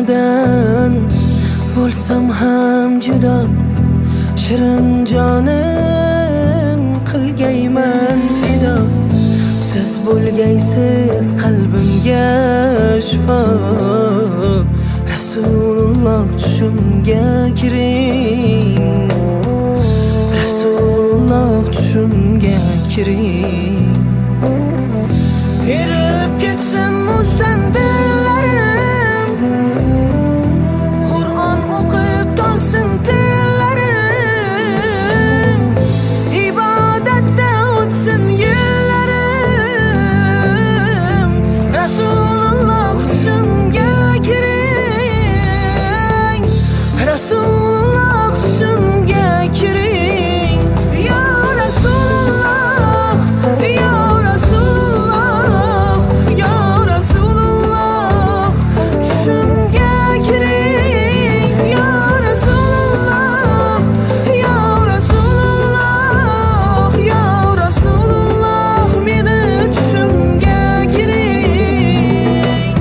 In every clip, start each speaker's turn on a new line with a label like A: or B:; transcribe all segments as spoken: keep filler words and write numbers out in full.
A: dunyodan bo'lsam ham judo, shirin jonim qilgayman fido. Siz bo'lgaysiz qalbimga shifo, Rasululloh tushimga kiring, Rasululloh tushimga kiring. Erib ketsin muzdan dillarim, Qur'on o'qib to'lsin tillarim, ibodatda o'tsin yillarim. Rasululloh tushimga kiring, Rasululloh tushimga kiring. Ya Rasululloh, ya Rasululloh, ya Rasululloh tushimga kiring. Ya Rasululloh, ya Rasululloh, ya Rasululloh meni tushimga kiring.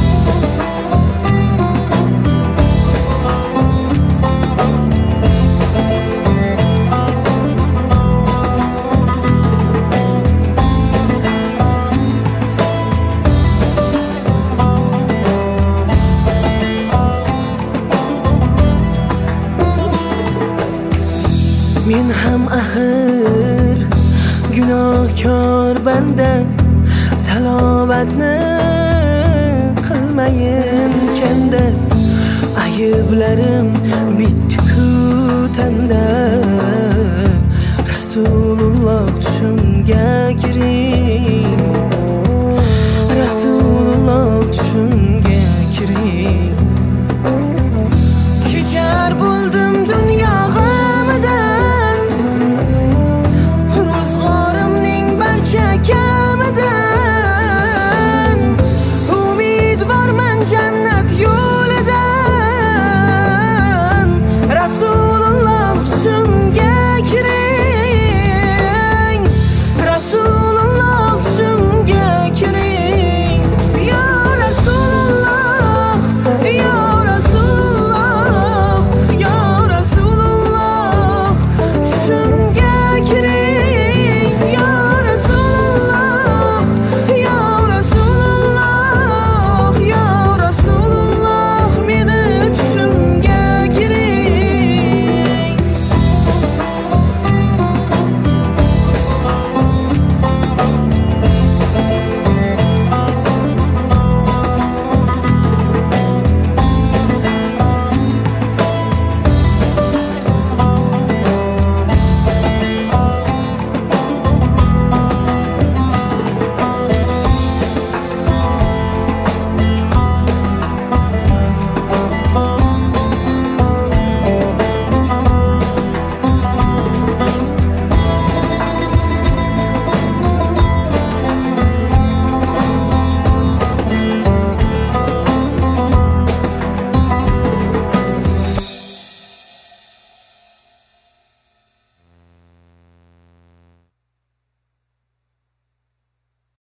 A: Men ham axir gunohkor banda, salovatni qilmayin kanda. Ayblarim bitdi-ku tanda,